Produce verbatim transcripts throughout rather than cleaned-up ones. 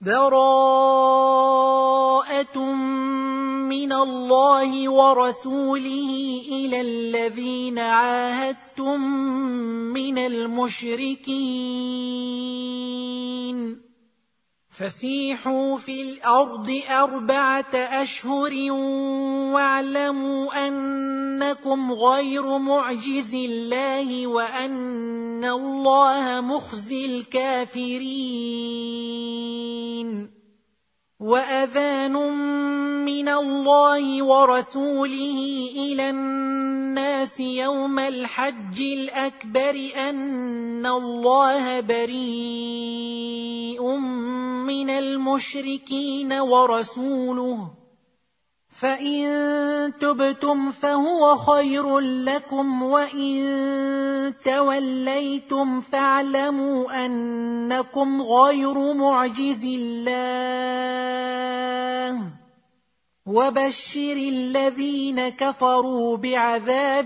براءة من الله ورسوله إلى الذين عاهدتم من المشركين فسيحوا في الأرض أربعة أشهر واعلموا أنكم غير معجز الله وأن الله مخزي الكافرين. وأذان من الله ورسوله إلى الناس يوم الحج الأكبر أن الله بريء من المشركين ورسوله فإن تبتم فهو خير لكم وإن توليتم فاعلموا أنكم غير معجز الله وبشر الذين كفروا بعذاب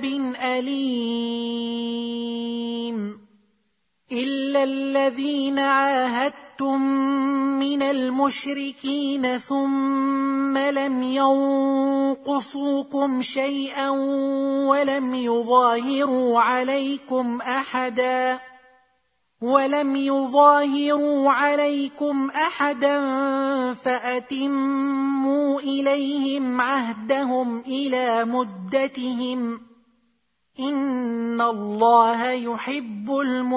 أليم. إلا الذين عاهدتم من المشركين ثم لم ينقصوكم شيئا ولم يظاهروا عليكم أحدا ولم يظاهروا عليكم أحدا فأتموا إليهم عهدهم إلى مدتهم إن الله يحب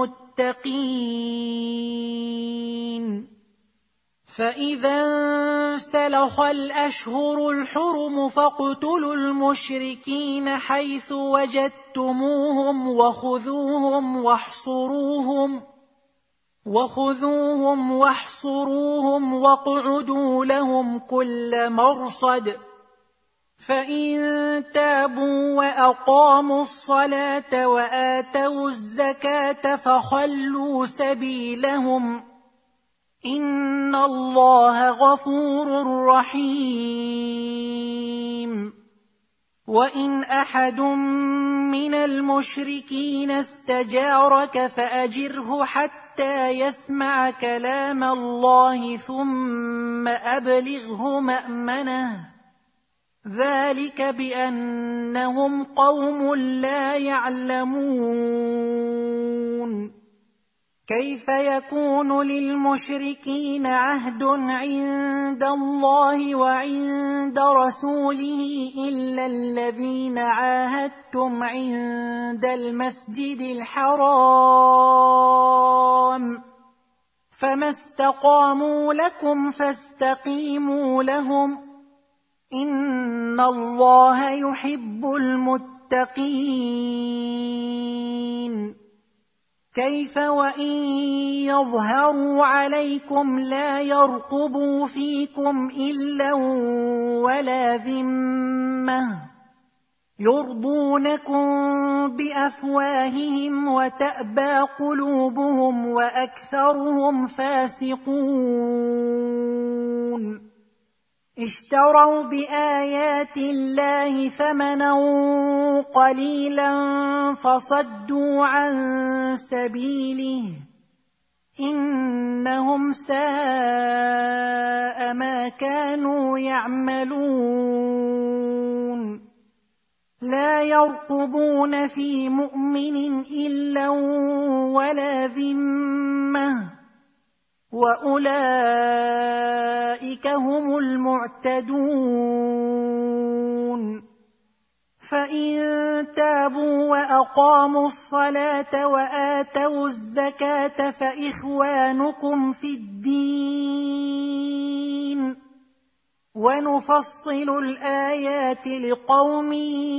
المتقين. فإذا انسلخ الأشهر الحرم فاقتلوا المشركين حيث وجدتموهم وخذوهم واحصروهم وخذوهم واحصروهم واقعدوا لهم كل مرصد فإن تابوا وأقاموا الصلاة وآتوا الزكاة فخلوا سبيلهم إن الله غفور رحيم. وإن أحد من المشركين استجارك فأجره حتى يسمع كلام الله ثم أبلغه مأمنه ذلك بأنهم قوم لا يعلمون. كيف يكون للمشركين عهد عند الله وعند رسوله إلا الذين عاهدتم عند المسجد الحرام فما استقاموا لكم فاستقيموا لهم إن الله يحب المتقين. كيف وإن يظهروا عليكم لا يرقبوا فيكم إلا ولا ذمة يرضونكم بأفواههم وتأبى قلوبهم وأكثرهم فاسقون. اشتروا بآيات الله ثمنا قليلا فصدوا عن سبيله إنهم ساء ما كانوا يعملون. لا يرقبون في مؤمن إلا ولا ذمة وأولئك هم المعتدون. فإن تابوا وأقاموا الصلاة وآتوا الزكاة فإخوانكم في الدين ونفصل الآيات لقوم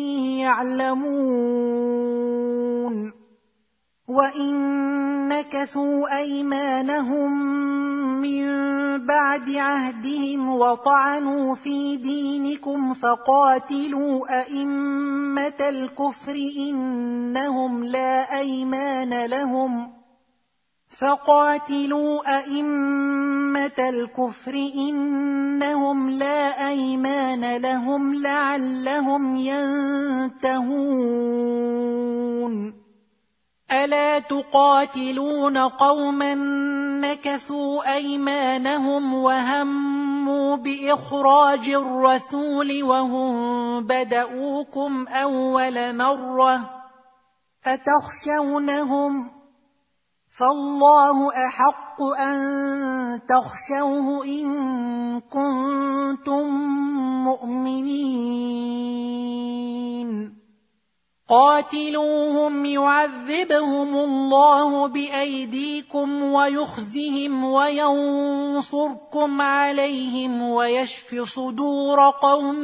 يعلمون. وإن نكثوا أيمانهم من بعد عهدهم وطعنوا في دينكم فقاتلوا أئمة الكفر إنهم لا أيمان لهم فقاتلوا أئمة الكفر إنهم لا أيمان لهم لعلهم ينتهون. ألا تقاتلون قوما نكثوا أيمانهم وهموا بإخراج الرسول وهم بدؤوكم أول مرة أتخشونهم فالله أحق أن تخشوه إن كنتم مؤمنين قاتلوهم يعذبهم الله بأيديكم ويخزهم وينصركم عليهم ويشف صدور قوم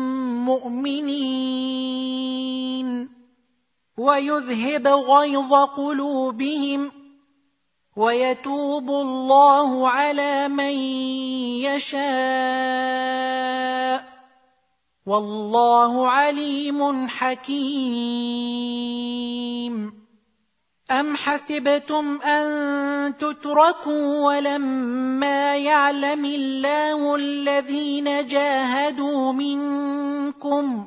مؤمنين ويذهب غيظ قلوبهم ويتوب الله على من يشاء والله عليم حكيم أم حسبتم أن تتركوا ولما يعلم الله الذين جاهدوا منكم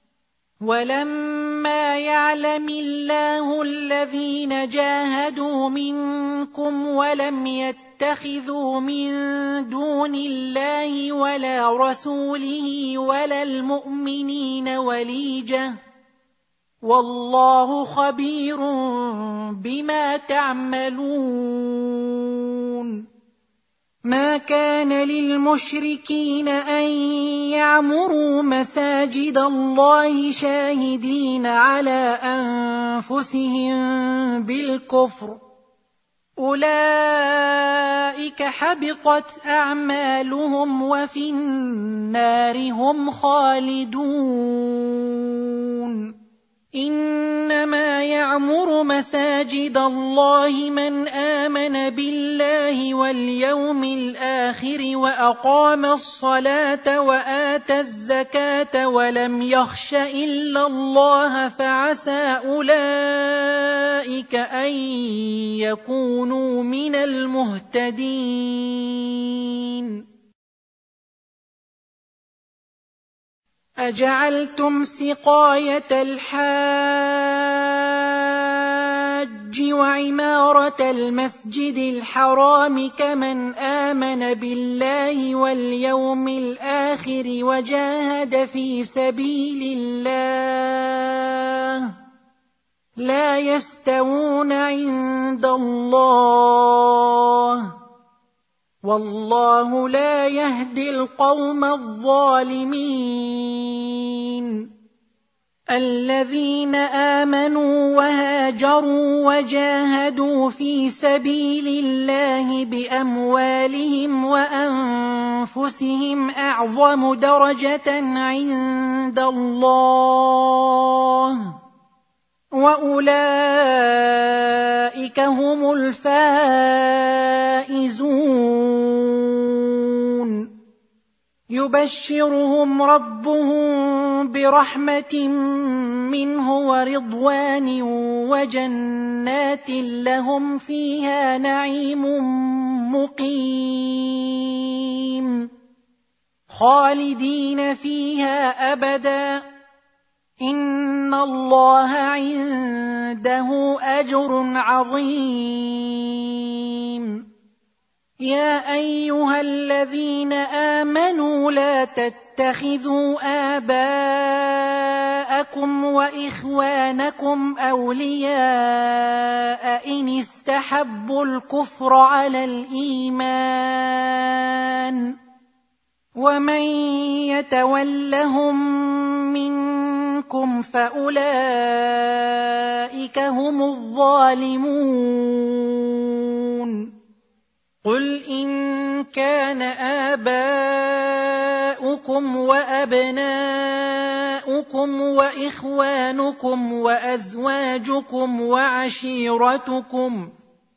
ولما يعلم الله الذين جاهدوا منكم ولم يتخذوا من دون الله ولا رسوله ولا المؤمنين وليجة والله خبير بما تعملون ما كان للمشركين أن يعمروا مساجد الله شاهدين على أنفسهم بالكفر أولئك حبطت أعمالهم وفي النار هم خالدون إنما يعمر مساجد الله من آمن بالله واليوم الآخر وأقام الصلاة وآتى الزكاة ولم يخش إلا الله فعسى أولئك أن يكونوا من المهتدين أجعلتم سقاية الحاج وعمارة المسجد الحرام كمن آمن بالله واليوم الآخر وجاهد في سبيل الله لا يستوون عند الله والله لا يهدي القوم الظالمين الذين آمنوا وهاجروا وجاهدوا في سبيل الله بأموالهم وأنفسهم أعظم درجة عند الله وأولئك هم الفائزون يبشرهم ربهم برحمة منه ورضوان وجنات لهم فيها نعيم مقيم خالدين فيها أبدا إن الله عنده أجر عظيم يا أيها الذين آمنوا لا تتخذوا آباءكم وإخوانكم أولياء إن استحبوا الكفر على الإيمان ومن يتولهم منكم فأولئك هم الظالمون قل إن كان آباؤكم وأبناؤكم وإخوانكم وأزواجكم وعشيرتكم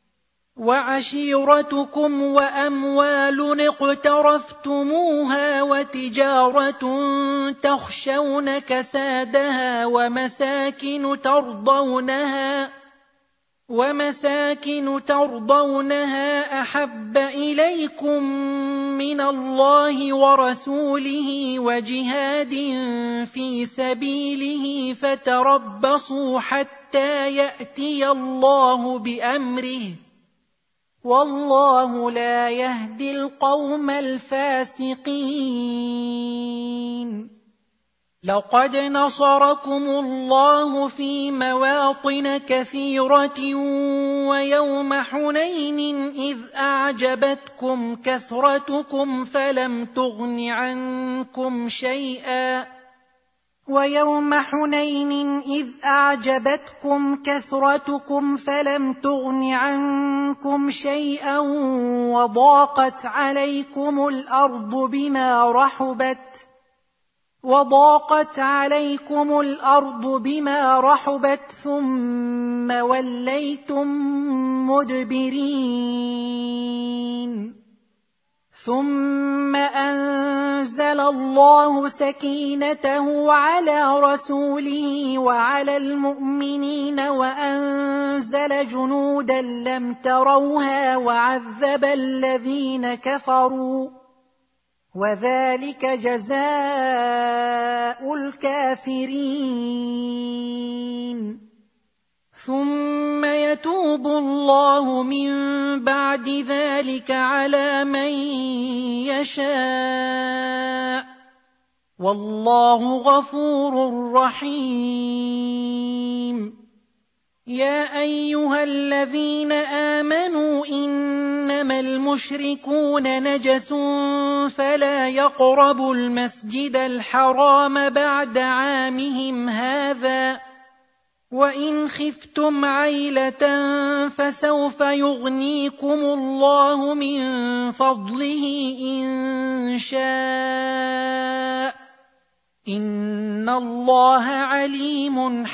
وعشيرتكم وأموال اقترفتموها وتجارة تخشون كسادها ومساكن ترضونها ومساكن ترضونها أحب إليكم من الله ورسوله وجهاد في سبيله فتربصوا حتى يأتي الله بأمره والله لا يهدي القوم الفاسقين. لقد نصركم الله في مواطن كثيرة ويوم حنين إذ أعجبتكم كثرتكم فلم تغن عنكم شيئا ويوم حنين إذ أعجبتكم كثرتكم فلم تغن عنكم شيئا وضاقت عليكم الأرض بما رحبت وضاقت عليكم الأرض بما رحبت ثم وليتم مدبرين ثم أنزل الله سكينته على رسوله وعلى المؤمنين وأنزل جنودا لم تروها وعذب الذين كفروا وذلك جزاء الكافرين. ثم يتوب الله من بعد ذلك على من يشاء والله غفور رحيم. يا أيها الذين آمنوا إنما المشركون نجس فلا يقربوا المسجد الحرام بعد عامهم هذا وإن خفتم عيلة فسوف يغنيكم الله من فضله إن شاء إن الله عليم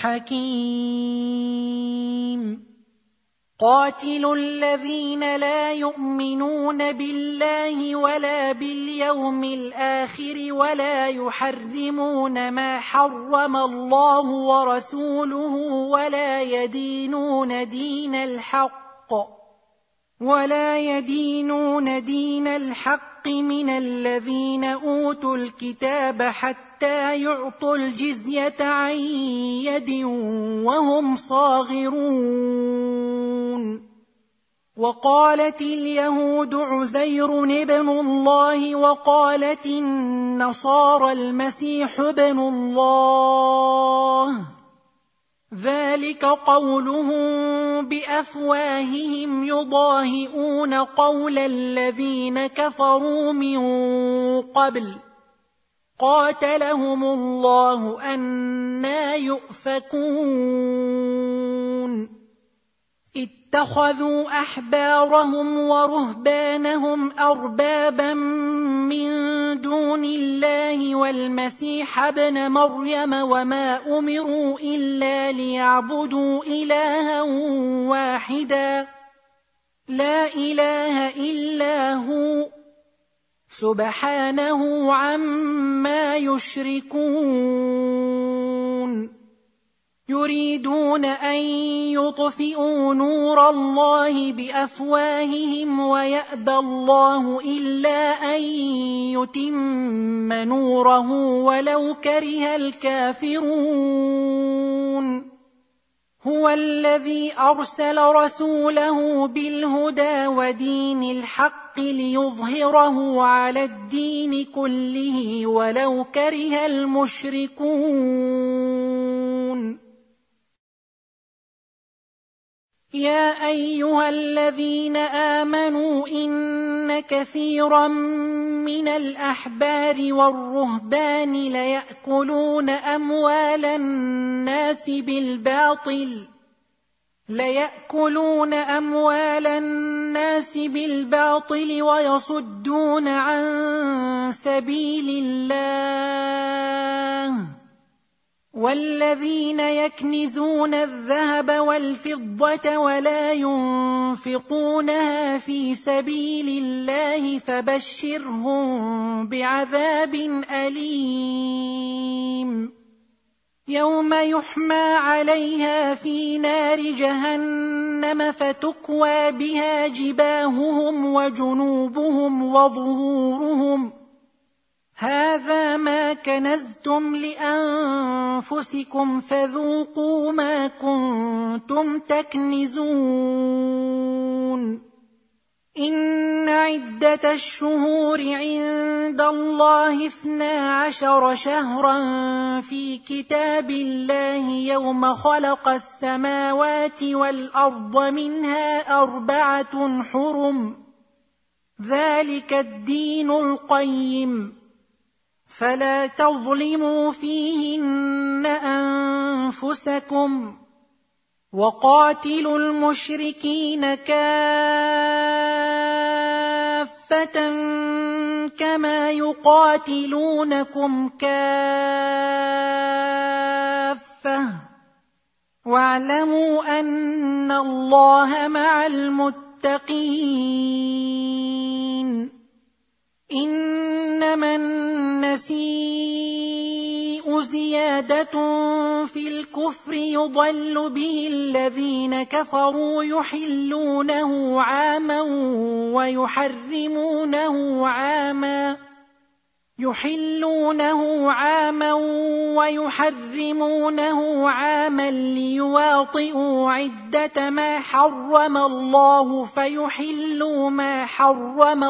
حكيم. قاتلوا الذين لا يؤمنون بالله ولا باليوم الآخر ولا يحرمون ما حرم الله ورسوله ولا يدينون دين الحق ولا يدينون دين الحق من الذين أوتوا الكتاب حتى يعطوا الجزية عن يد وهم صاغرون. وقالت اليهود عزير ابن الله وقالت النصارى المسيح ابن الله ذلك قولهم بأفواههم يضاهئون قول الذين كفروا من قبل قاتلهم الله أنى يؤفكون. اتخذوا أحبارهم ورهبانهم أربابا من دون الله والمسيح ابن مريم وما أمروا إلا ليعبدوا إلها واحدا لا إله إلا هو سبحانه عما يشركون. يريدون أن يطفئوا نور الله بأفواههم ويأبى الله إلا أن يتم نوره ولو كره الكافرون. هو الذي أرسل رسوله بالهدى ودين الحق ليظهره على الدين كله ولو كره المشركون. يا أيها الذين آمنوا إن كثيرا من الأحبار والرهبان ليأكلون أموال الناس بالباطل ليأكلون أموال الناس بالباطل ويصدون عن سبيل الله والذين يكنزون الذهب والفضة ولا ينفقونها في سبيل الله فبشرهم بعذاب أليم. يوم يحمى عليها في نار جهنم فتكوى بها جباههم وجنوبهم وظهورهم هذا ما كنزتم لأنفسكم فذوقوا ما كنتم تكنزون إن عدة الشهور عند الله اثنا عشر شهرا في كتاب الله يوم خلق السماوات والأرض منها أربعة حرم ذلك الدين القيم فلا تظلموا فيهن أنفسكم وقاتلوا المشركين كافة كما يقاتلونكم كافة واعلموا أن الله مع المتقين إنما النسيء زيادة في الكفر يضل به الذين كفروا يحلونه عاما ويحرمونه عاما يحلونه عاما ويحرمونه عاما ليواطئوا عدة ما حرم الله فيحلوا ما حرم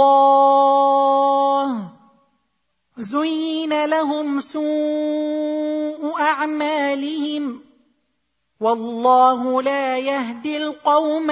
الله زين لهم سوء أعمالهم والله لا يهدي القوم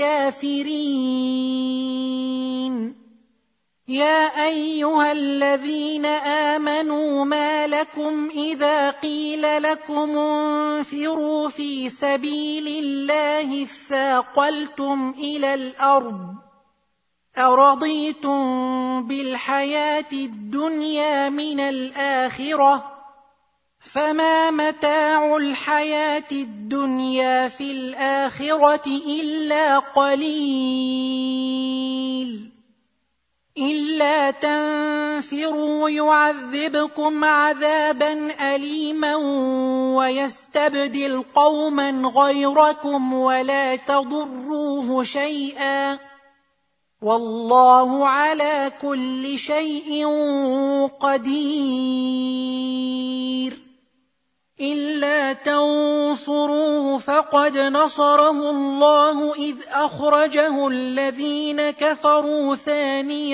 الكافرين يا أيها الذين آمنوا ما لكم إذا قيل لكم انفروا في سبيل الله اثاقلتم إلى الأرض أرضيتم بالحياة الدنيا من الآخرة فما متاع الحياة الدنيا في الآخرة إلا قليل إلا تنفروا يعذبكم عذابا أليما ويستبدل قوما غيركم ولا تضروه شيئا والله على كل شيء قدير إلا تنصروه فقد نصره الله إذ أخرجه الذين كفروا ثاني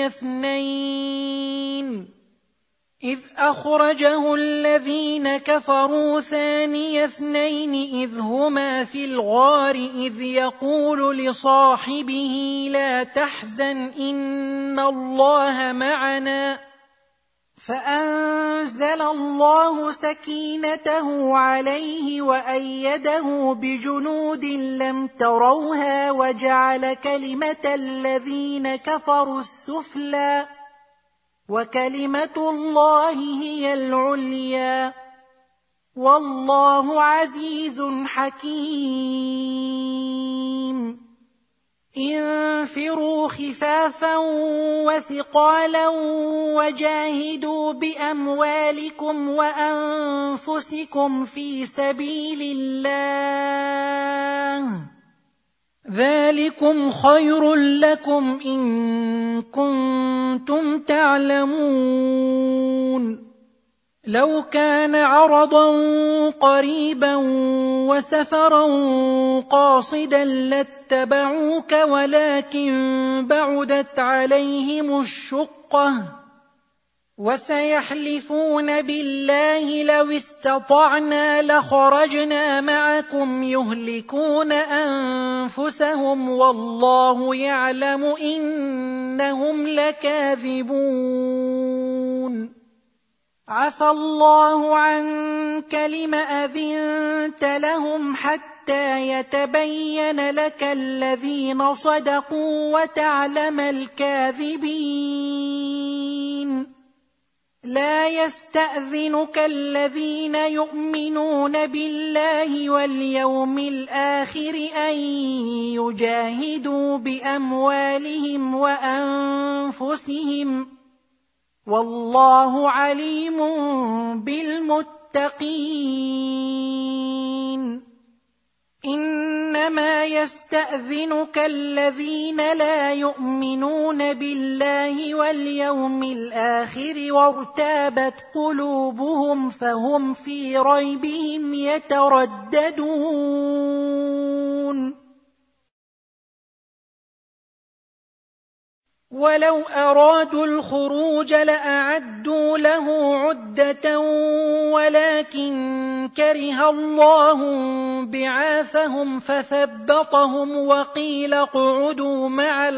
اثنين إذ أخرجه الذين كفروا ثاني اثنين إذ هما في الغار إذ يقول لصاحبه لا تحزن إن الله معنا فأنزل الله سكينته عليه وأيده بجنود لم تروها وجعل كلمة الذين كفروا السفلى وكلمة الله هي العليا والله عزيز حكيم انفروا خفافا وثقالا وجاهدوا بأموالكم وأنفسكم في سبيل الله ذلكم خير لكم إن كنتم تعلمون لو كان عرضا قريبا وسفرا قاصدا لاتبعوك ولكن بعدت عليهم الشقة وسيحلفون بالله لو استطعنا لخرجنا معكم يهلكون أنفسهم والله يعلم إنهم لكاذبون عفى الله عنك لم أذنت لهم حتى يتبين لك الذين صدقوا وتعلم الكاذبين لا يستأذنك الذين يؤمنون بالله واليوم الآخر أن يجاهدوا بأموالهم وأنفسهم والله عليم بالمتقين المتقين إنما يستأذنك الذين لا يؤمنون بالله واليوم الآخر وارتابت قلوبهم فهم في ريبهم يترددون ولو أرادوا الخروج لأعدوا له عدة ولكن كره الله بعاثهم فثبطهم وقيل اقعدوا مع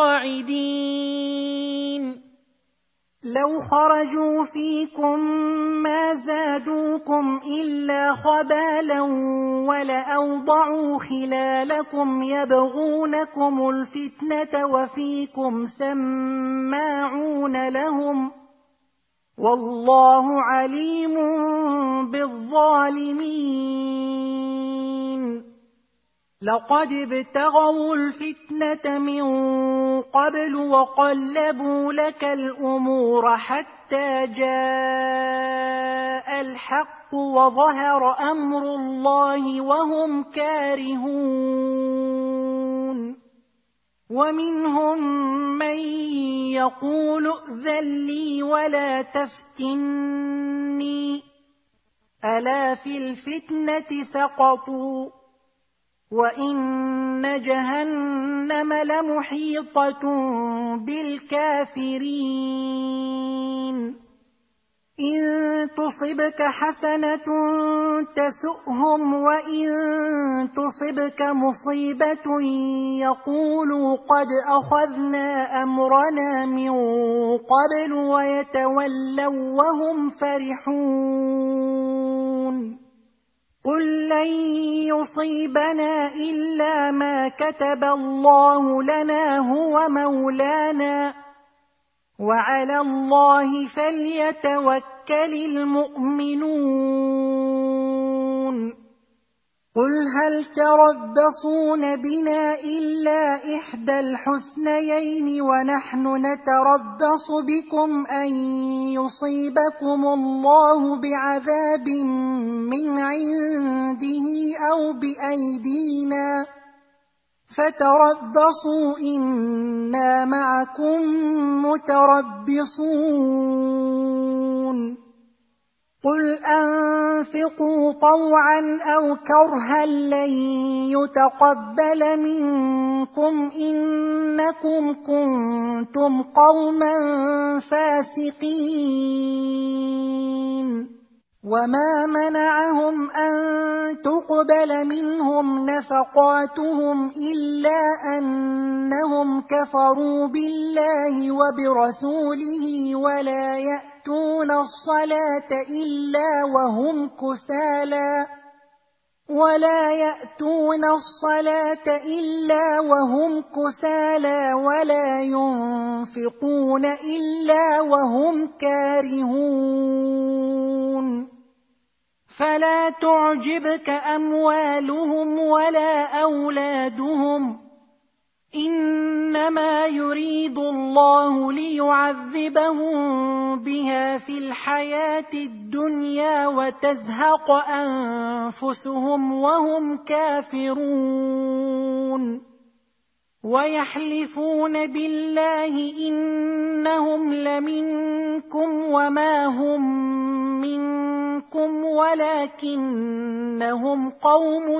القاعدين لو خرجوا فيكم ما زادوكم إلا خبالا ولأوضعوا خلالكم يبغونكم الفتنة وفيكم سماعون لهم والله عليم بالظالمين لقد ابتغوا الفتنة من قبل وقلبوا لك الأمور حتى جاء الحق وظهر أمر الله وهم كارهون ومنهم من يقول ائذن لي ولا تفتني ألا في الفتنة سقطوا وإن جهنم لمحيطة بالكافرين إن تصبك حسنة تسؤهم وإن تصبك مصيبة يقولوا قد أخذنا أمرنا من قبل ويتولوا وهم فرحون قل لن يصيبنا إلا ما كتب الله لنا هو مولانا وعلى الله فليتوكل المؤمنون قل هل تربصون بنا إلا إحدى الحسنيين ونحن نتربص بكم أن يصيبكم الله بعذاب من عنده أو بأيدينا فتربصوا إنا معكم متربصون قل أنفقوا طوعا أو كرها لن يتقبل منكم إنكم كنتم قوما فاسقين وما منعهم أن تقبل منهم نفقاتهم إلا أنهم كفروا بالله وبرسوله ولا يأتون الصلاة إلا وهم كسالى ولا يأتون الصلاة إلا وهم كسالى ولا ينفقون إلا وهم كارهون فلا تعجبك أموالهم ولا أولادهم إنما يريد الله ليعذبهم بها في الحياة الدنيا وتزهق أنفسهم وهم كافرون ويحلفون بالله إنهم لمنكم وما هم منكم ولكنهم قوم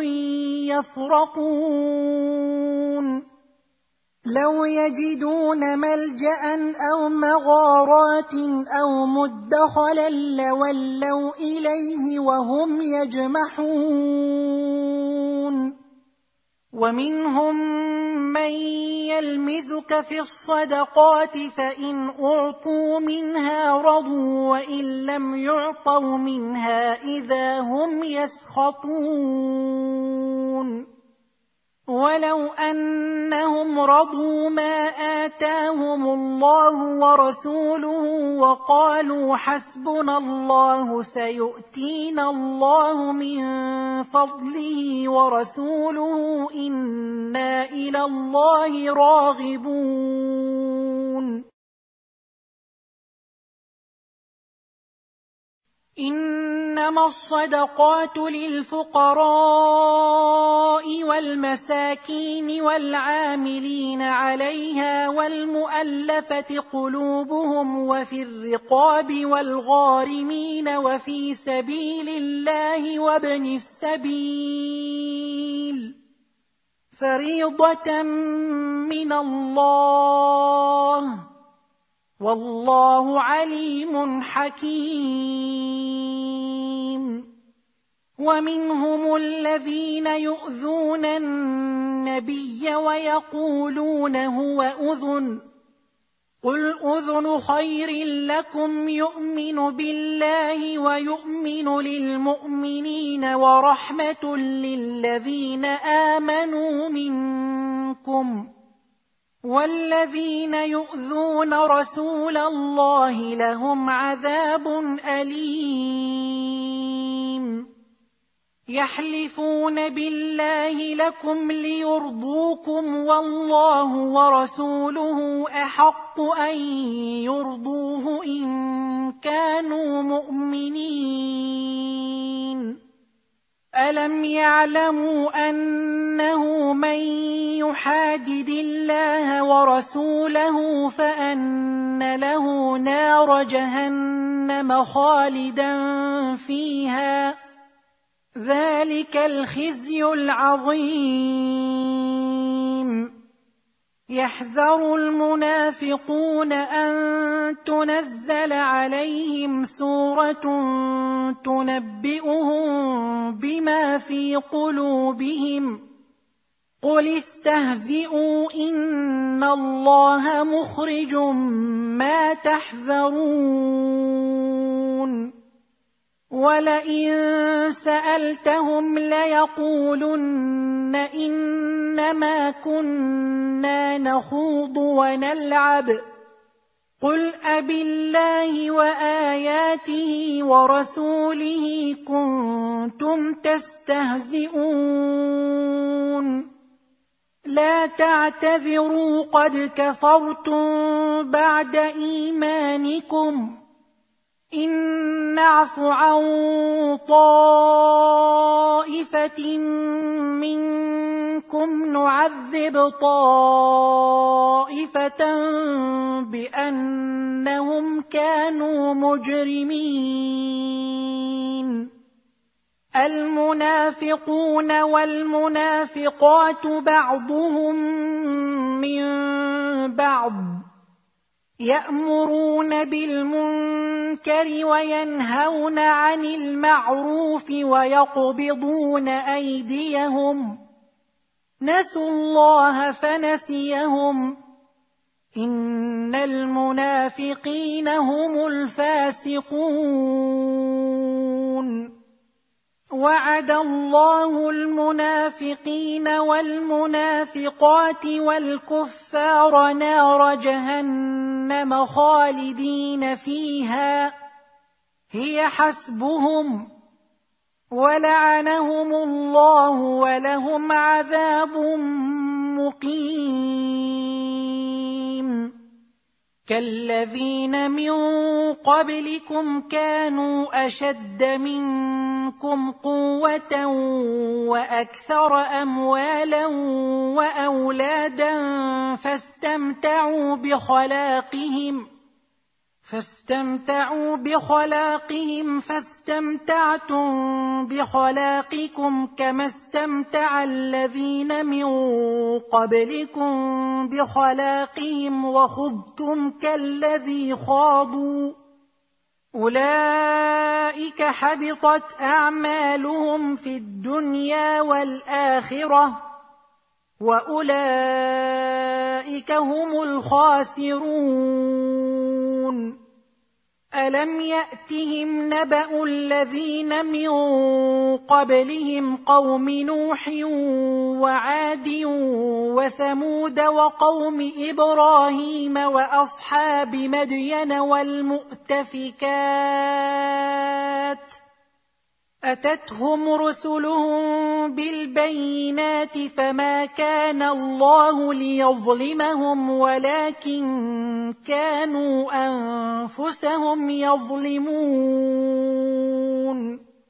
يفرقون لو يجدون ملجأ أو مغارات أو مدخلا لولوا إليه وهم يجمحون ومنهم من يلمزك في الصدقات فإن أعطوا منها رضوا وإن لم يعطوا منها إذا هم يسخطون ولو أنهم رضوا ما آتاهم الله ورسوله وقالوا حسبنا الله سيؤتينا الله من فضله ورسوله إنا إلى الله راغبون إن إنما الصدقات للفقراء والمساكين والعاملين عليها والمؤلفة قلوبهم وفي الرقاب والغارمين وفي سبيل الله وابن السبيل فريضة من الله والله عليم حكيم. ومنهم الذين يؤذون النبي ويقولون هو أذن قل أذن خير لكم يؤمن بالله ويؤمن للمؤمنين ورحمة للذين آمنوا منكم والذين يؤذون رسول الله لهم عذاب أليم. يحلفون بالله لكم ليرضوكم والله ورسوله أحق أن يرضوه إن كانوا مؤمنين. ألم يعلموا أنه من يحادد الله ورسوله فأن له نار جهنم خالدا فيها ذلك الخزي العظيم. يحذر المنافقون أن تنزل عليهم سورة تنبئهم بما في قلوبهم قل استهزئوا إن الله مخرج ما تحذرون. ولئن سألتهم ليقولن إنما كنا نخوض ونلعب قل أبالله وآياته ورسوله كنتم تستهزئون لا تعتذروا قد كفرتم بعد إيمانكم إن نعف عن طائفة منكم نعذب طائفة بأنهم كانوا مجرمين. المنافقون والمنافقات بعضهم من بعض يأمرون بالمنكر وينهون عن المعروف ويقبضون أيديهم نسوا الله فنسيهم إن المنافقين هم الفاسقون. وعد الله المنافقين والمنافقات والكفار نار جهنم خالدين فيها هي حسبهم ولعنهم الله ولهم عذاب مقيم. كالذين من قبلكم كانوا أشد منكم قوة وأكثر أموالا وأولادا فاستمتعوا بخلاقهم فاستمتعوا بخلاقهم فاستمتعتم بخلاقكم كما استمتع الذين من قبلكم بخلاقهم وخضتم كالذي خاضوا أولئك حبطت أعمالهم في الدنيا والآخرة وأولئك هم الخاسرون. ألم يأتهم نبأ الذين من قبلهم قوم نوح وعاد وثمود وقوم إبراهيم وأصحاب مدين والمؤتفكات أتتهم رسلهم بالبينات فما كان الله ليظلمهم ولكن كانوا أنفسهم يظلمون.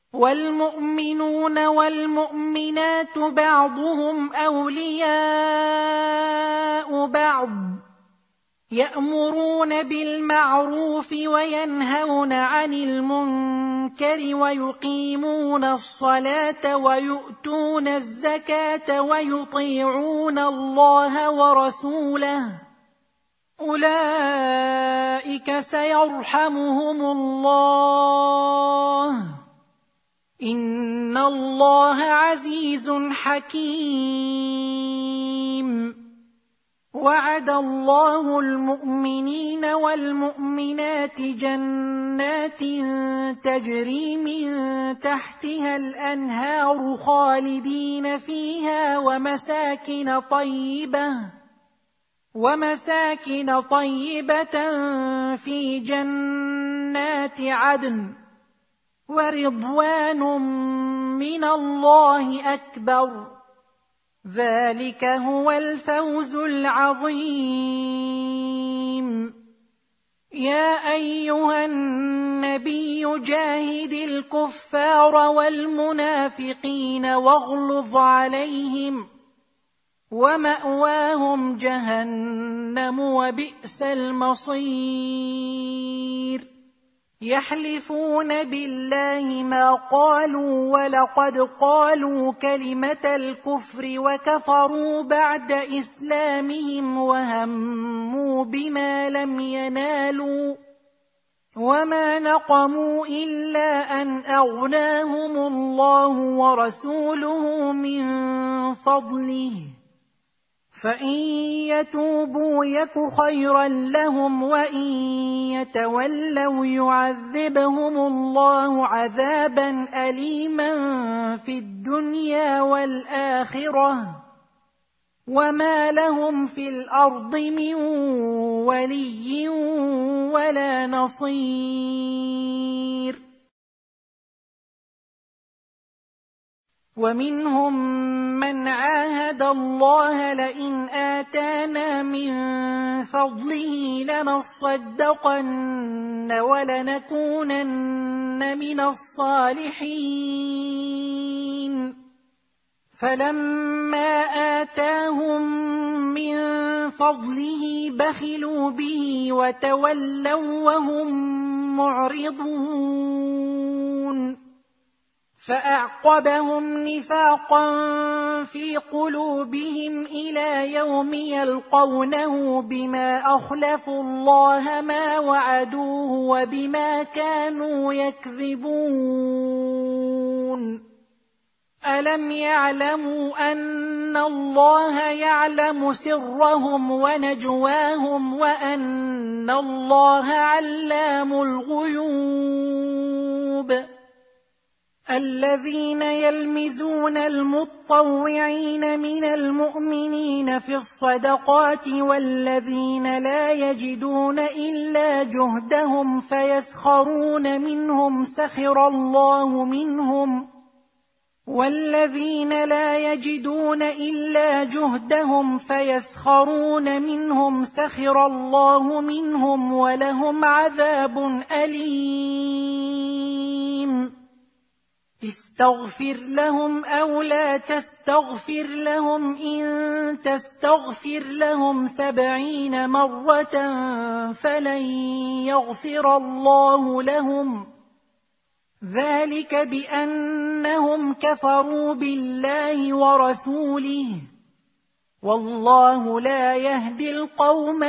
والمؤمنون والمؤمنات بعضهم أولياء بعض يأمرون بالمعروف وينهون عن المنكر ويقيمون الصلاة ويؤتون الزكاة ويطيعون الله ورسوله أولئك سيرحمهم الله إن الله عزيز حكيم. وعد الله المؤمنين والمؤمنات جنات تجري من تحتها الأنهار خالدين فيها ومساكن طيبة ومساكن طيبة في جنات عدن ورضوان من الله أكبر ذلك هو الفوز العظيم. يا أيها النبي جاهد الكفار والمنافقين واغلظ عليهم ومأواهم جهنم وبئس المصير. يحلفون بالله ما قالوا ولقد قالوا كلمة الكفر وكفروا بعد إسلامهم وهموا بما لم ينالوا وما نقموا إلا أن أغناهم الله ورسوله من فضله فإن يتوبوا يك خيرا لهم وإن يتولوا يعذبهم الله عذابا أليما في الدنيا والآخرة وما لهم في الأرض من ولي ولا نصير. ومنهم من عاهد الله لئن آتانا من فضله لنصدقن ولنكونن من الصالحين فلما آتاهم من فضله بخلوا به وتولوا وهم معرضون فأعقبهم نفاقا في قلوبهم إلى يوم يلقونه بما أخلفوا الله ما وعدوه وبما كانوا يكذبون. ألم يعلموا أن الله يعلم سرهم ونجواهم وأن الله علام الغيوب. الذين يلمزون المطوعين من المؤمنين في الصدقات والذين لا يجدون إلا جهدهم فيسخرون منهم سخر الله منهم والذين لا يجدون إلا جهدهم فيسخرون منهم سخر الله منهم ولهم عذاب أليم. استغفر لهم أو لا تستغفر لهم إن تستغفر لهم سبعين مرة فلن يغفر الله لهم ذلك بأنهم كفروا بالله ورسوله والله لا يهدي القوم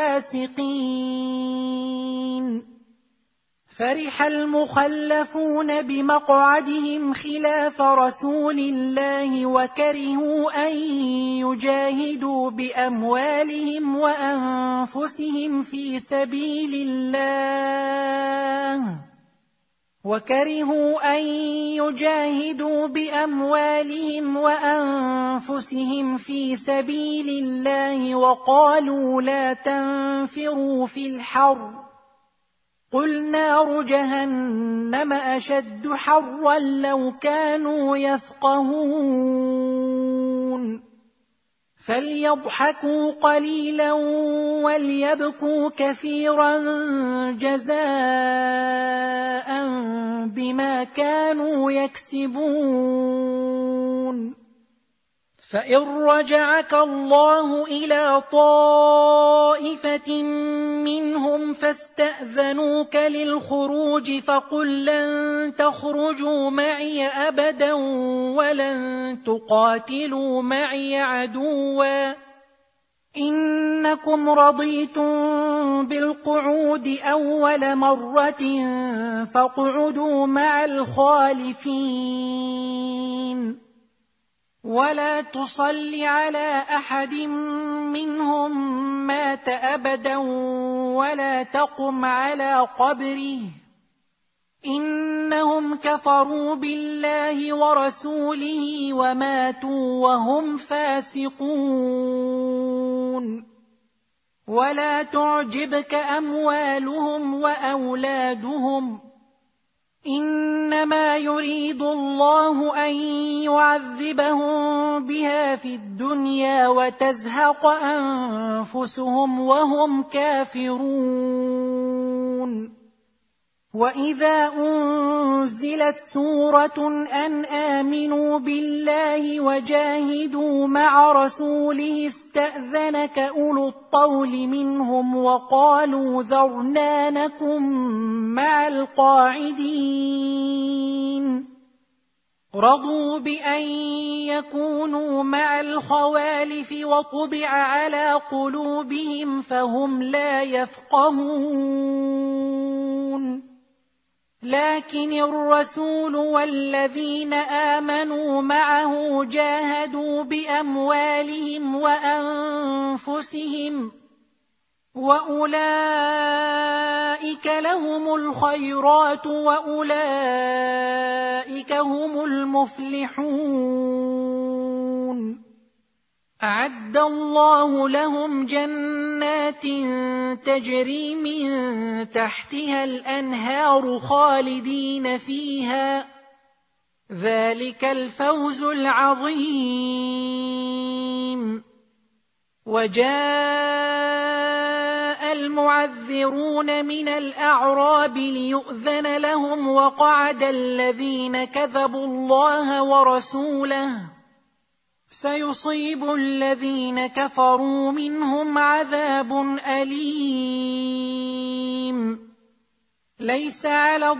الفاسقين. فرح المخلفون بمقعدهم خلاف رسول الله وكرهوا أن يجاهدوا بأموالهم وأنفسهم في سبيل الله وكرهوا أن يجاهدوا بأموالهم وأنفسهم في سبيل الله وقالوا لا تنفروا في الحر قل نار جهنم أشد حرا لو كانوا يفقهون. فليضحكوا قليلا وليبكوا كثيرا جزاء بما كانوا يكسبون. فإن رجعك الله إلى طائفة منهم فاستأذنوك للخروج فقل لن تخرجوا معي أبدا ولن تقاتلوا معي عدوا إنكم رضيتم بالقعود أول مرة فاقعدوا مع الخالفين ولا تصل على أحد منهم مات أبدا ولا تقم على قبره إنهم كفروا بالله ورسوله وماتوا وهم فاسقون. ولا تعجبك أموالهم وأولادهم إنما يريد الله أن يعذبهم بها في الدنيا وتزهق أنفسهم وهم كافرون. وإذا أنزلت سورة أن آمنوا بالله وجاهدوا مع رسوله استأذنك أولو الطول منهم وقالوا ذرنا نكن مع القاعدين رضوا بأن يكونوا مع الخوالف وطبع على قلوبهم فهم لا يفقهون. لكن الرسول والذين آمنوا معه جاهدوا بأموالهم وأنفسهم وأولئك لهم الخيرات وأولئك هم المفلحون. أعد الله لهم جنات تجري من تحتها الأنهار خالدين فيها ذلك الفوز العظيم. وجاء المعذرون من الأعراب ليؤذن لهم وقعد الذين كذبوا الله ورسوله سيصيب الذين كفروا منهم عذاب أليم. ليس على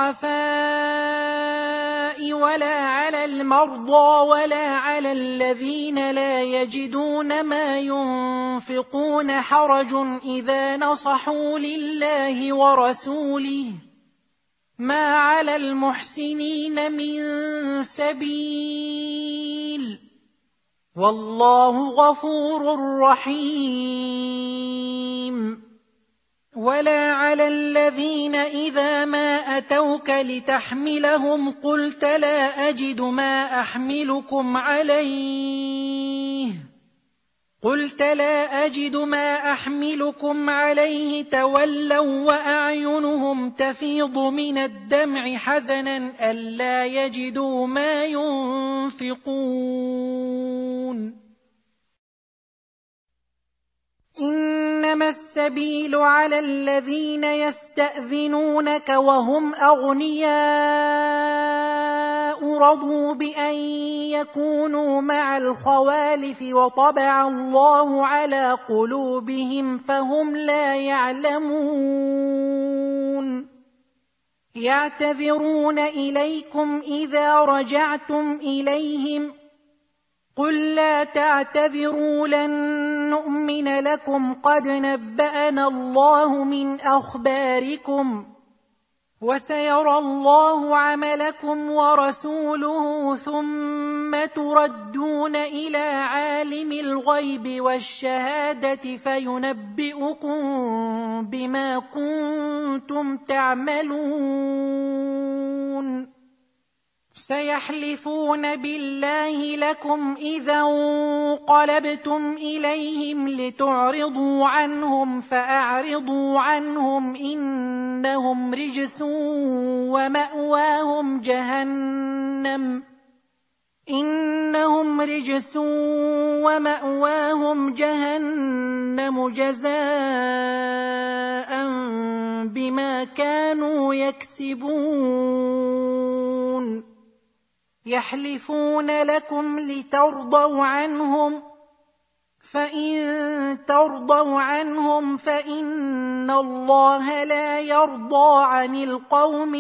الضعفاء ولا على المرضى ولا على الذين لا يجدون ما ينفقون حرج إذا نصحوا لله ورسوله ما على المحسنين من سبيل والله غفور رحيم. ولا على الذين إذا ما أتوك لتحملهم قلت لا أجد ما أحملكم عليه قلت لا أجد ما أحملكم عليه تولوا وأعينهم تفيض من الدمع حزنا ألا يجدوا ما ينفقون. إنما السبيل على الذين يستأذنونك وهم أغنياء رضوا بأن يكونوا مع الخوالف وطبع الله على قلوبهم فهم لا يعلمون. يعتذرون إليكم إذا رجعتم إليهم قل لا تعتذروا لن نؤمن لكم قد نبأنا الله من أخباركم وسيرى الله عملكم ورسوله ثم تردون إلى عالم الغيب والشهادة فينبئكم بما كنتم تعملون. سيحلفون بالله لكم إذا انقلبتم إليهم لتعرضوا عنهم فأعرضوا عنهم إنهم رجس ومأواهم جهنم إنهم رجس ومأواهم جهنم جزاء بما كانوا يكسبون يحلفون لكم لترضوا عنهم فإن ترضوا عنهم فإن الله لا يرضى عن القوم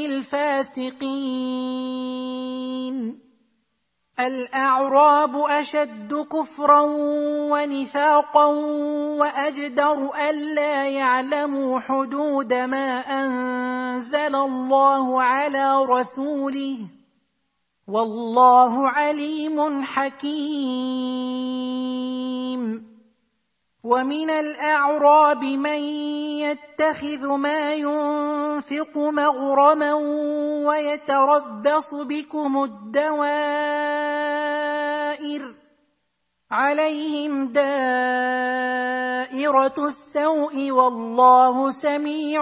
الفاسقين الأعراب أشد كفرا ونفاقا وأجدر ألا يعلموا حدود ما أنزل الله على رسوله والله عليم حكيم ومن الأعراب من يتخذ ما ينفق مغرما ويتربص بكم الدوائر عليهم دائرة السوء والله سميع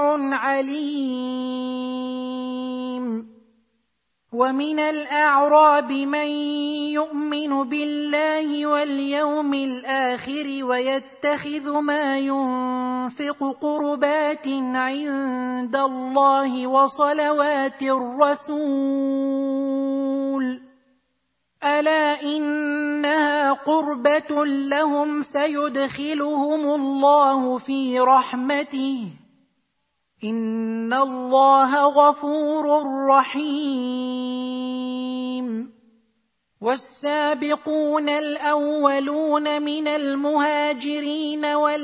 عليم ومن الأعراب من يؤمن بالله واليوم الآخر ويتخذ ما ينفق قربات عند الله وصلوات الرسول ألا إنها قربة لهم سيدخلهم الله في رحمته إن الله غفور رحيم والسابقون الأولون من المهاجرين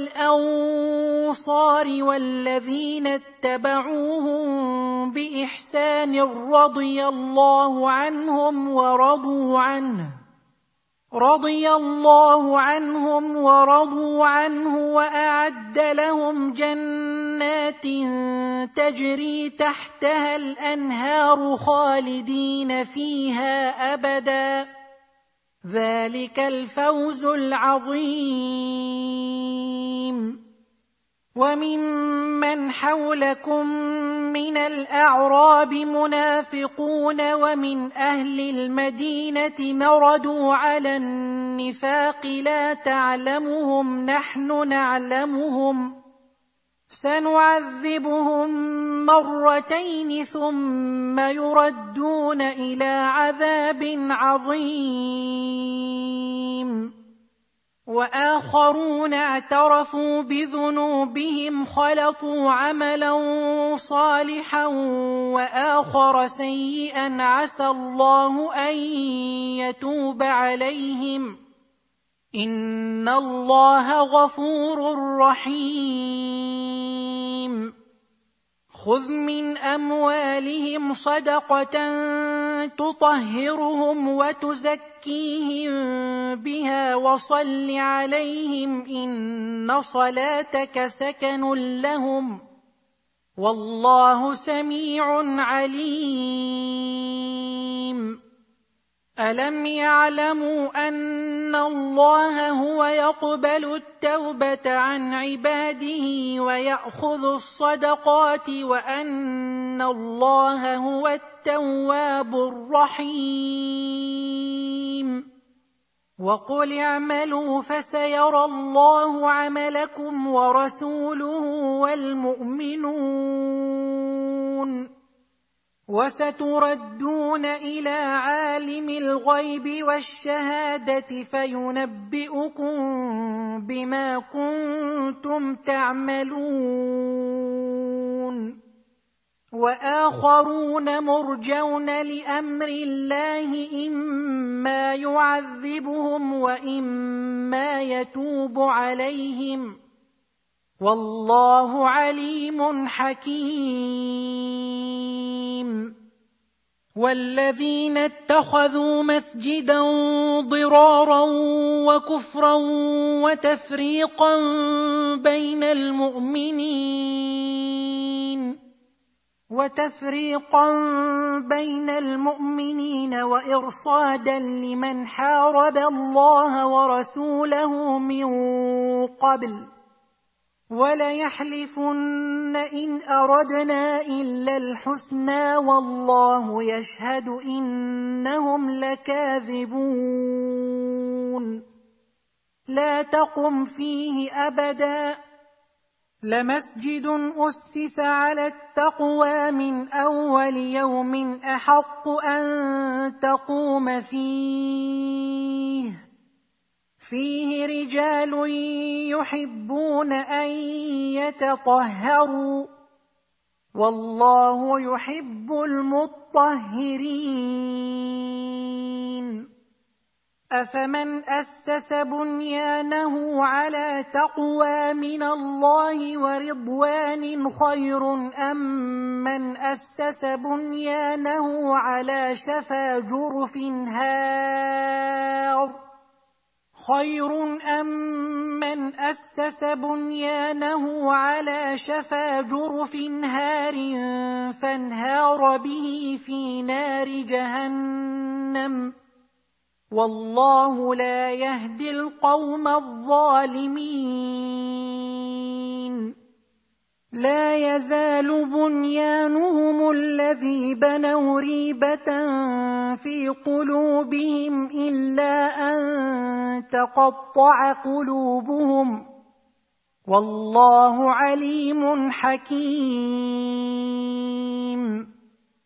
والأنصار والذين اتبعوهم بإحسان رضي الله عنهم ورضوا عنه رضي الله عنهم ورضوا عنه وأعد لهم جنات تجري تحتها الأنهار خالدين فيها أبدا ذلك الفوز العظيم وممن حولكم من الأعراب منافقون ومن أهل المدينة مردوا على النفاق لا تعلمهم نحن نعلمهم سنعذبهم مرتين ثم يردون إلى عذاب عظيم وآخرون اعترفوا بذنوبهم خلطوا عملا صالحا وآخر سيئا عسى الله أن يتوب عليهم إن الله غفور رحيم خذ من أموالهم صدقة تطهرهم وتزكيهم بها وصل عليهم إن صلاتك سكن لهم والله سميع عليم ألم يعلموا أن الله هو يقبل التوبة عن عباده ويأخذ الصدقات وأن الله هو التواب الرحيم وقل اعملوا فسيرى الله عملكم ورسوله والمؤمنون وستردون إلى عالم الغيب والشهادة فينبئكم بما كنتم تعملون وآخرون مرجون لأمر الله إما يعذبهم وإما يتوب عليهم والله عليم حكيم والذين اتخذوا مسجدا ضرارا وكفرا وتفريقا بين المؤمنين وتفريقا بين المؤمنين وإرصادا لمن حارب الله ورسوله من قبل وَلَيَحْلِفُنَّ إِنْ أَرَدْنَا إِلَّا الْحُسْنَى وَاللَّهُ يَشْهَدُ إِنَّهُمْ لَكَاذِبُونَ لَا تَقُمْ فِيهِ أَبَدًا لَمَسْجِدٌ أُسِّسَ عَلَى التَّقْوَى مِنْ أَوَّلِ يَوْمٍ أَحَقُّ أَن تَقُومَ فِيهِ فِيهِ رِجَالٌ يُحِبُّونَ أَن يَتَطَهَّرُوا وَاللَّهُ يُحِبُّ الْمُطَّهِّرِينَ أَفَمَنْ أَسَّسَ بُنْيَانَهُ عَلَى تَقْوَى مِنَ اللَّهِ وَرِضْوَانٍ خَيْرٌ أَمْ مَنْ أَسَّسَ بُنْيَانَهُ عَلَى شَفَا جُرُفٍ هَارٍ خَيْرٌ أَمْ مَنْ أَسَّسَ بُنْيَانَهُ عَلَى شَفَا جُرُفٍ هَارٍ فَانْهَارَ بِهِ فِي نَارِ جَهَنَّمَ وَاللَّهُ لَا يَهْدِي الْقَوْمَ الظَّالِمِينَ لَا يَزَالُ بُنْيَانُهُمُ الَّذِي بَنَوْا رِيبَةً فِي قُلُوبِهِمْ إِلَّا أَن تَقَطَّعَ قُلُوبُهُمْ وَاللَّهُ عَلِيمٌ حَكِيمٌ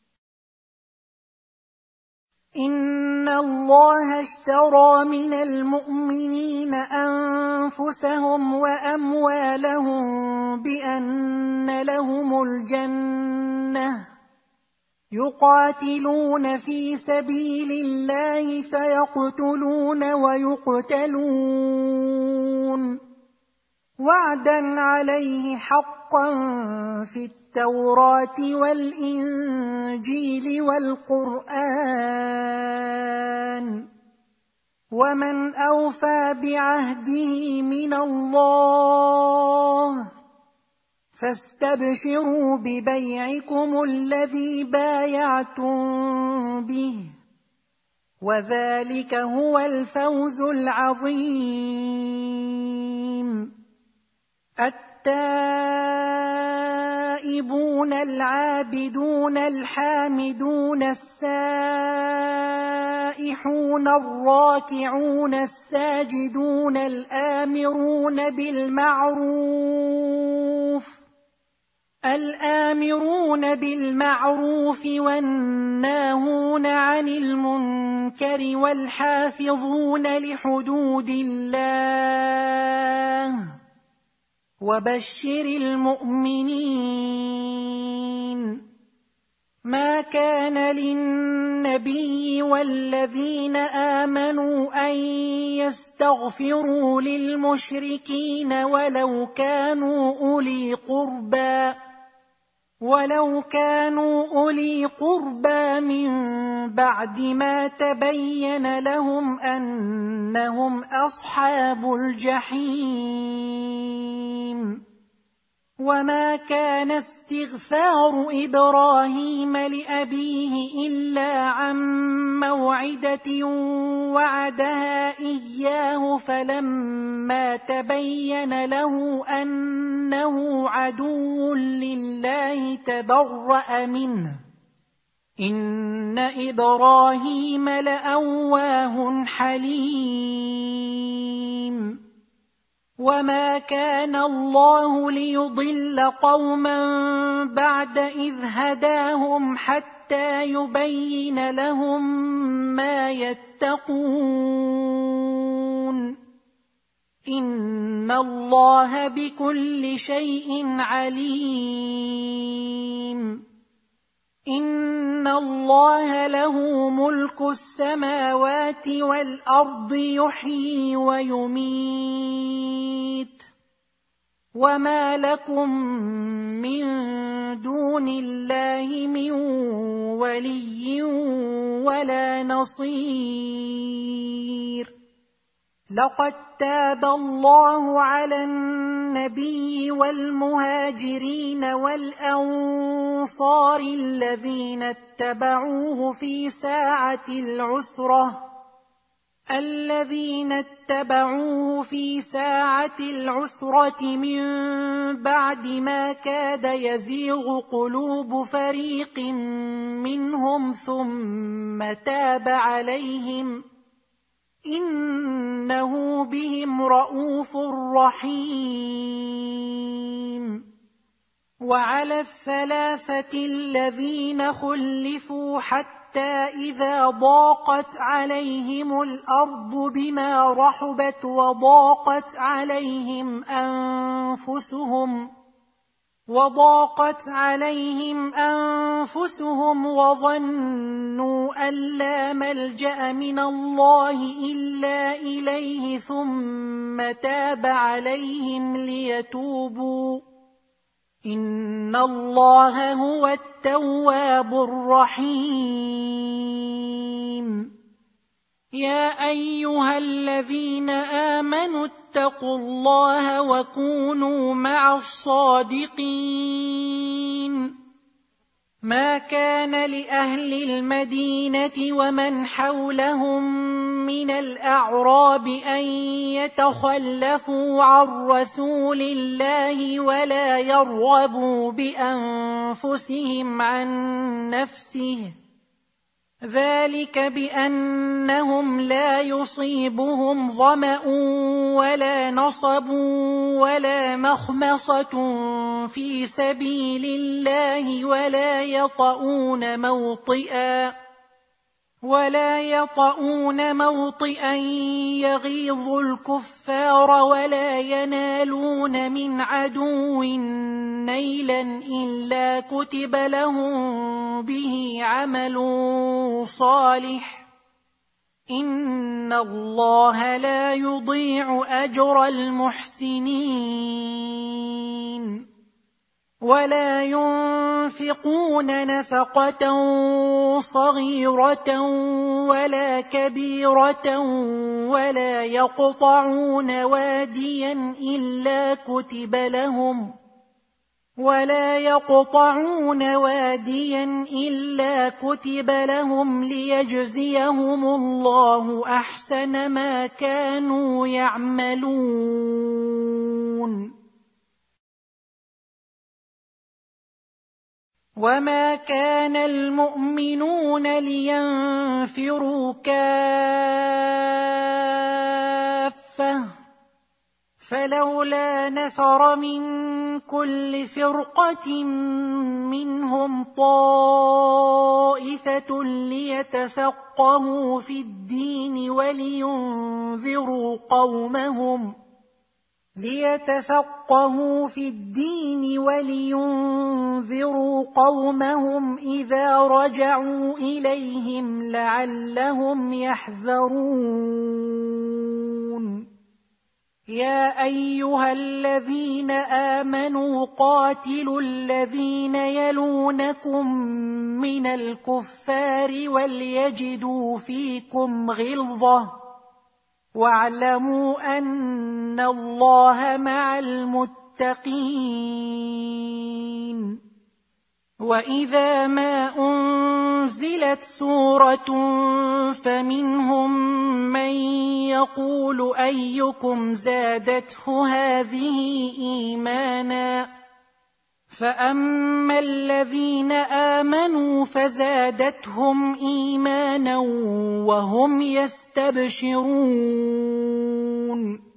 إِنَّ اللَّهَ اشْتَرَىٰ مِنَ الْمُؤْمِنِينَ أَنفُسَهُمْ وَأَمْوَالَهُم بِأَنَّ لَهُمُ الْجَنَّةَ يُقَاتِلُونَ فِي سَبِيلِ اللَّهِ فَيَقْتُلُونَ وَيُقْتَلُونَ وَعْدًا عَلَيْهِ حَقًّا فِي التَّوْرَاةِ وَالْإِنجِيلِ وَالْقُرْآنِ وَمَنْ أَوْفَىٰ بِعَهْدِهِ مِنَ اللَّهِ فَاسْتَبْشِرُوا بِبَيْعِكُمُ الَّذِي بَايَعْتُم بِهِ وَذَلِكَ هُوَ الْفَوْزُ الْعَظِيمُ التائبون العابدون الحامدون السائحون الراكعون الساجدون الآمرون بالمعروف الآمرون بالمعروف والناهون عن المنكر والحافظون لحدود الله وبشر المؤمنين ما كان للنبي والذين آمنوا أن يستغفروا للمشركين ولو كانوا أولي قربى ولو كانوا أولي قربى من بعد ما تبين لهم أنهم أصحاب الجحيم وما كان استغفار إبراهيم لأبيه إلا عن موعدة وعدها إياه فلما تبين له أنه عدو لله تبرأ منه إن إبراهيم لأواه حليم وما كان الله ليضل قوما بعد إذ هداهم حتى يبين لهم ما يتقون إن الله بكل شيء عليم إن الله له ملك السماوات والأرض يحيي ويميت وما لكم من دون الله من ولي ولا نصير لقد تاب الله على النبي والمهاجرين والأنصار الذين اتبعوه في ساعة العسرة الذين اتبعوه في ساعة العسرة من بعد ما كاد يزيغ قلوب فريق منهم ثم تاب عليهم إنه بهم رءوف رحيم. وعلى الثلاثة الذين خلفوا حتى إذا ضاقت عليهم الأرض بما رحبت وضاقت عليهم أنفسهم وضاقت عليهم أنفسهم وظنوا أن لا ملجأ من الله إلا إليه ثم تاب عليهم ليتوبوا إن الله هو التواب الرحيم. يا أيها الذين آمنوا اتقوا الله وكونوا مع الصادقين. ما كان لأهل المدينة ومن حولهم من الأعراب أن يتخلفوا عن رسول الله ولا يرغبوا بأنفسهم عن نفسه، ذلك بأنهم لا يصيبهم ظمأ ولا نصب ولا مخمصة في سبيل الله ولا يطؤون موطئا ولا يطؤون موطئا يغيظ الكفار ولا ينالون من عدو نيلا إلا كتب لهم به عمل صالح إن الله لا يضيع أجر المحسنين. ولا ينفقون نفقة صغيرة ولا كبيرة ولا يقطعون واديا إلا كتب لهم ولا يقطعون واديا إلا كتب لهم ليجزيهم الله أحسن ما كانوا يعملون. وما كان المؤمنون لينفروا كافة فلولا نفر من كل فرقة منهم طائفة ليتفقهوا في الدين ولينذروا قومهم ليتفقهوا في الدين ولينذروا قومهم إذا رجعوا إليهم لعلهم يحذرون. يا أيها الذين آمنوا قاتلوا الذين يلونكم من الكفار وليجدوا فيكم غلظة واعلموا أن الله مع المتقين. وإذا ما أنزلت سورة فمنهم من يقول أيكم زادته هذه إيمانا فأما الذين آمنوا فزادتهم إيمانا وهم يستبشرون.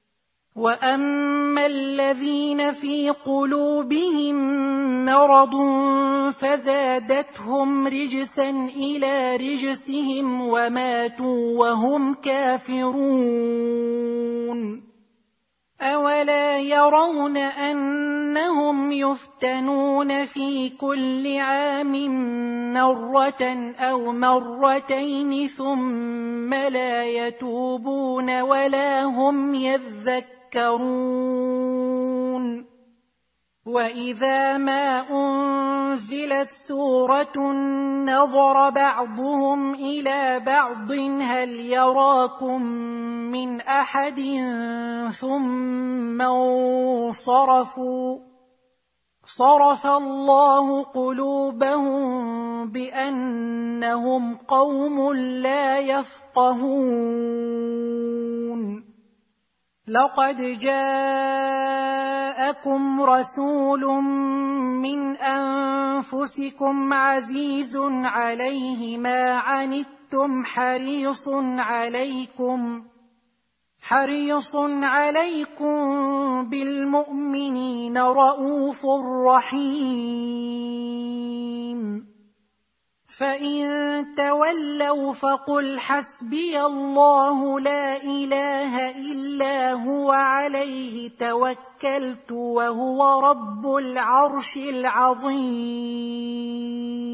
وأما الذين في قلوبهم مرض فزادتهم رجسا إلى رجسهم وماتوا وهم كافرون. أولا يرون أنهم يفتنون في كل عام مرة أو مرتين ثم لا يتوبون ولا هم يذكرون. وإذا ما أنزلت سورة نظر بعضهم إلى بعض هل يراكم من أحد ثم انصرفوا صرف الله قلوبهم بأنهم قوم لا يفقهون لقد جاءكم رسول من أنفسكم عزيز عليه ما عنتم حريص عليكم حريص عليكم بالمؤمنين رءوف رحيم فإن تولوا فقل حسبي الله لا إله إلا هو عليه توكلت وهو رب العرش العظيم